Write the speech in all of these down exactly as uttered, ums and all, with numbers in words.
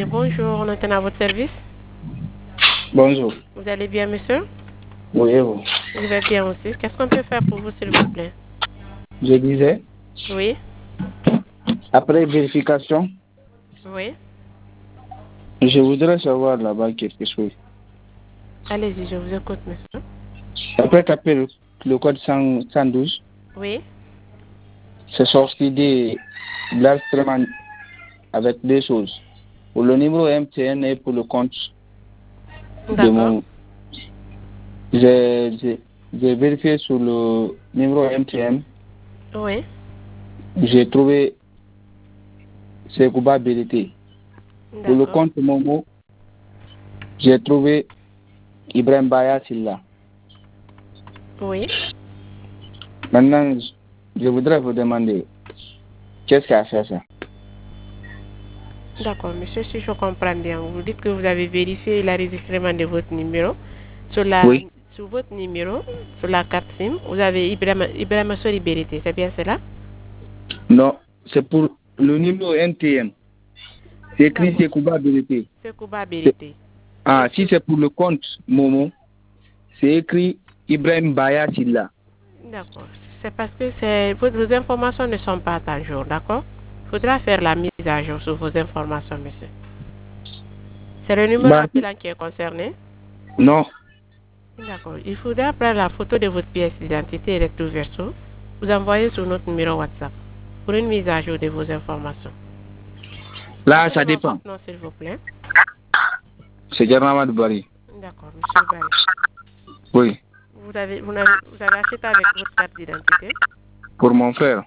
Oui, bonjour, on est à votre service. Bonjour. Vous allez bien, monsieur? Oui, et vous? Je vais bien aussi. Qu'est-ce qu'on peut faire pour vous, s'il vous plaît? Je disais, Oui, après vérification, oui. je voudrais savoir là-bas quelque chose. Allez-y, je vous écoute, monsieur. Après taper le, le code cent, cent douze, Oui, c'est sorti des l'enregistrement avec deux choses. Pour le numéro M T N et pour le compte de d'accord. mon... J'ai j'ai- j'ai vérifié sur le numéro M T N, Oui, j'ai trouvé Sekouba Belité. Pour le d'accord. compte Momo, j'ai trouvé Ibrahim Baya Silla. Oui, Maintenant, je voudrais vous demander, qu'est-ce qui a fait ça? d'accord, monsieur, si je comprends bien, vous dites que vous avez vérifié l'enregistrement de votre numéro. Sur, la, Oui. sur votre numéro, sur la carte SIM, vous avez Ibrahima Ibrahima Sori Berité, c'est bien cela? Non, c'est pour le numéro N T M. C'est écrit D'accord, Sekouba Belité. c'est Kouba C'est- Berité. Ah, Est-ce si que... c'est pour le compte Momo, c'est écrit Ibrahim Baya Silla. D'accord. C'est parce que c'est, vos, vos informations ne sont pas à jour, d'accord? Il faudra faire la mise à jour sur vos informations, monsieur. C'est le numéro Bah, appelant qui est concerné? non, D'accord. Il faudra prendre la photo de votre pièce d'identité et recto verso. Vous envoyez sur notre numéro WhatsApp pour une mise à jour de vos informations. là, ça Rappelez-moi dépend. votre nom, s'il vous plaît. C'est Jarnamad Bari. D'accord, monsieur Barry. Oui, Vous avez, vous avez, vous avez acheté avec votre carte d'identité. pour mon frère.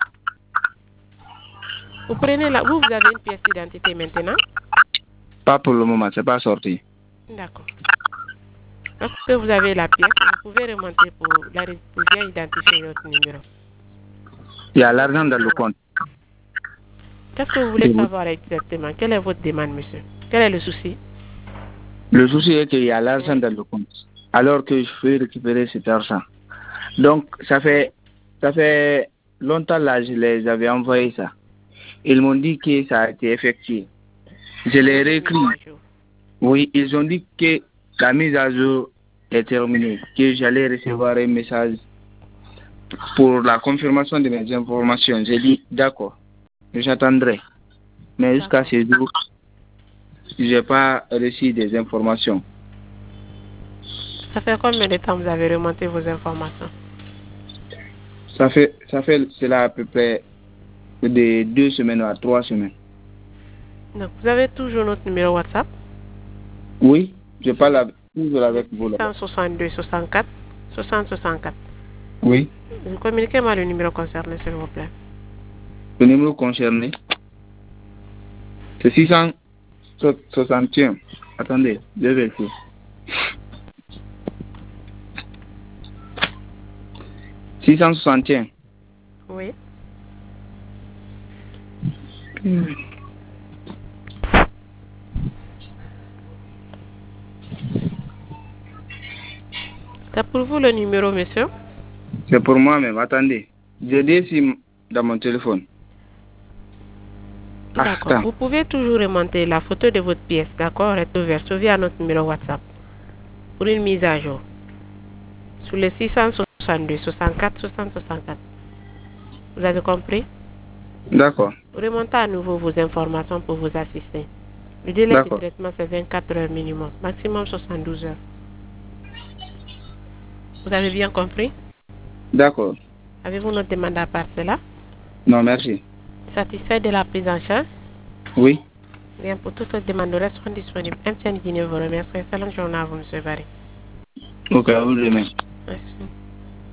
Vous prenez la, vous, vous avez une pièce d'identité maintenant? Pas pour le moment, c'est pas sorti. D'accord. Lorsque vous avez la pièce, vous pouvez remonter pour, la, pour bien identifier votre numéro. Il y a Votre l'argent dans le numéro. compte. Qu'est-ce que vous voulez savoir exactement? Quelle est votre demande, monsieur? Quel est le souci? Le souci est qu'il y a l'argent Oui. dans le compte. Alors que je veux récupérer cet argent. Donc, ça fait, ça fait longtemps là, je les avais envoyé ça. Ils m'ont dit que ça a été effectué. Je Pour l'ai une mise réécrit. à jour. Oui, ils ont dit que la mise à jour est terminée, que j'allais recevoir un message pour la confirmation de mes informations. J'ai dit d'accord, j'attendrai. Mais jusqu'à D'accord. ce jour, je n'ai pas reçu des informations. Ça fait combien de temps vous avez remonté vos informations? Ça fait, ça fait cela à peu près de deux semaines à trois semaines. Donc, vous avez toujours notre numéro WhatsApp? Oui, je parle avec, toujours Le avec vous six là. cent soixante-deux soixante-quatre soixante soixante-quatre. Oui, Vous communiquez-moi le numéro concerné, s'il vous plaît. le numéro concerné, c'est six cent soixante et un. Attendez, je vais vérifier. six cent soixante et un. Oui. Hmm. C'est pour vous le numéro, monsieur? C'est pour moi-même. Attendez. J'ai des sims dans mon téléphone. Ah, D'accord. attends. Vous pouvez toujours remonter la photo de votre pièce, d'accord, recto verso via notre numéro WhatsApp pour une mise à jour sur le six cent soixante-deux soixante-quatre soixante soixante-quatre. Vous avez compris? D'accord. Remontez à nouveau vos informations pour vous assister. Le délai de D'accord. traitement, c'est vingt-quatre heures minimum, maximum soixante-douze heures. Vous avez bien compris? D'accord. Avez-vous notre demande à part cela? Non, merci. Satisfait de la prise en charge? Oui. Bien, pour toutes les demandes, nous restons disponibles. M T N Guinée vous remercie. Excellente journée à vous, monsieur Barry. Ok, à vous demain. Merci.